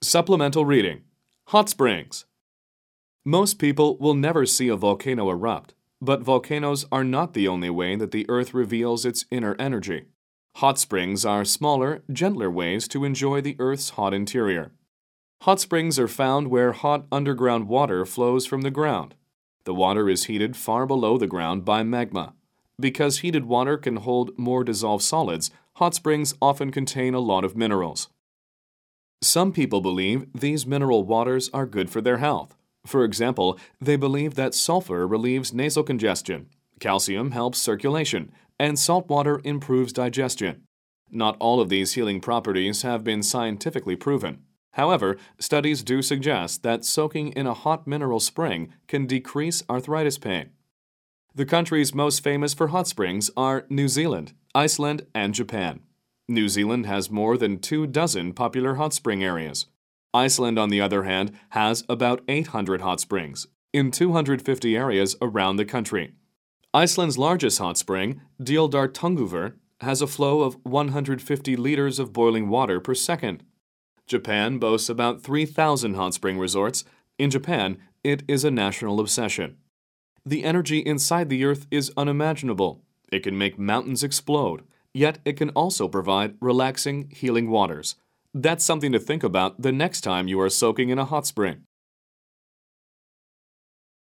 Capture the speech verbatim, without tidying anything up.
Supplemental reading. Hot springs. Most people will never see a volcano erupt, but volcanoes are not the only way that the Earth reveals its inner energy. Hot springs are smaller, gentler ways to enjoy the Earth's hot interior. Hot springs are found where hot underground water flows from the ground. The water is heated far below the ground by magma. Because heated water can hold more dissolved solids, hot springs often contain a lot of minerals. Some people believe these mineral waters are good for their health. For example, they believe that sulfur relieves nasal congestion, calcium helps circulation, and salt water improves digestion. Not all of these healing properties have been scientifically proven. However, studies do suggest that soaking in a hot mineral spring can decrease arthritis pain. The countries most famous for hot springs are New Zealand, Iceland, and Japan. New Zealand has more than two dozen popular hot spring areas. Iceland, on the other hand, has about eight hundred hot springs in two hundred fifty areas around the country. Iceland's largest hot spring, Deildartunguver, has a flow of one hundred fifty liters of boiling water per second. Japan boasts about three thousand hot spring resorts. In Japan, it is a national obsession. The energy inside the Earth is unimaginable. It can make mountains explode, yet it can also provide relaxing, healing waters. That's something to think about the next time you are soaking in a hot spring.